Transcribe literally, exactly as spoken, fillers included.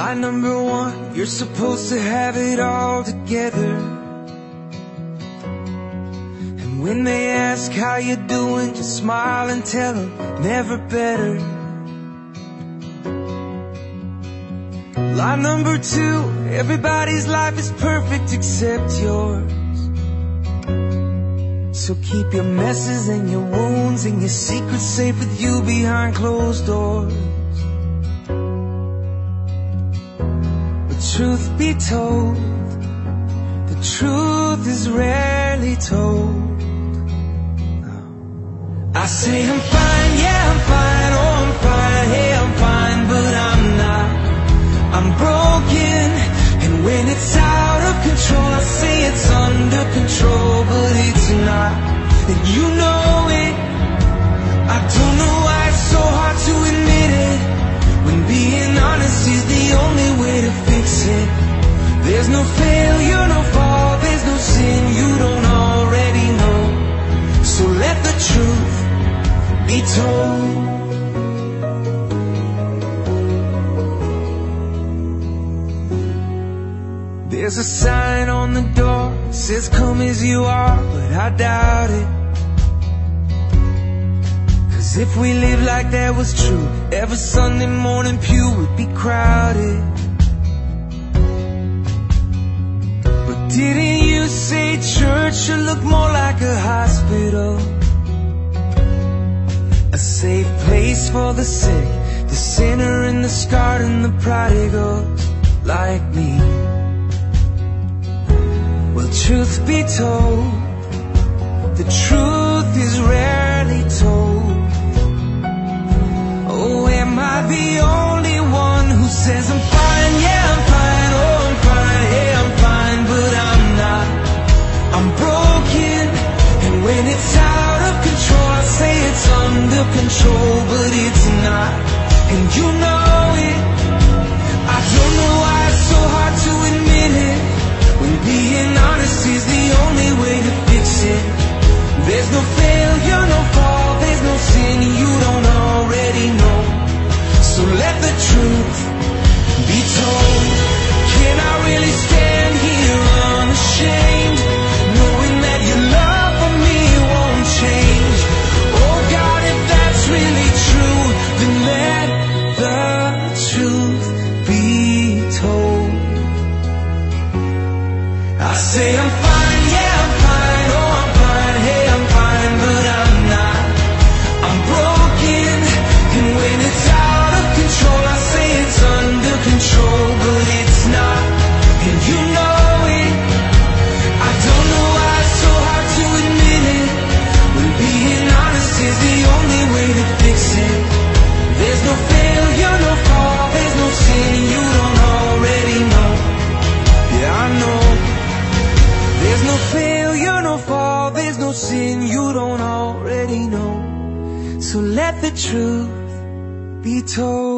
Lie number one, you're supposed to have it all together. And when they ask how you doing, just smile and tell them never better. Lie number two, everybody's life is perfect except yours. So keep your messes and your wounds and your secrets safe with you behind closed doors. But truth be told, the truth is rarely told. I say I'm fine, yeah I'm fine, oh I'm fine, hey I'm fine, but I'm not. I'm broken, and when it's out of control I say it's under control, but it's not, and you know it. I don't know why it's so hard to admit it, when being honest is the only way to fix it. There's no failure, no fall, there's no sin you don't already know. So let the truth be told. There's a sign on the door, it says come as you are, but I doubt it. Cause if we lived like that was true, every Sunday morning pew would be crowded. But didn't you say church should look more like a hospital? A safe place for the sick, the sinner and the scarred and the prodigals like me. Well, truth be told, the truth is rarely told. Oh, am I the only one who says I'm fine, yeah I'm fine, oh I'm fine, hey I'm fine, but I'm not. I'm broken, and when it's out of control I say it's under control, but it's not, and you know it. I don't know why it's so hard to admit it, when being honest is the only way to fix it. There's no failure, no fall, there's no sin you don't already know. So let the truth be told. Can I really stand here unashamed, knowing that your love for me won't change? Oh God, if that's really true, then let the truth be told. I say I'm fine, yeah I'm fine, oh I'm fine, hey I'm fine, but I'm not. I'm broken, and when it's out of control I say it's under control, but it's not, and you know it. I don't know why it's so hard to admit it, when being honest is the only way to fix it. There's no failure, no fall, there's no sin you don't already know. Yeah I know. There's no failure, no fall, there's no sin you don't already know. So let the truth be told.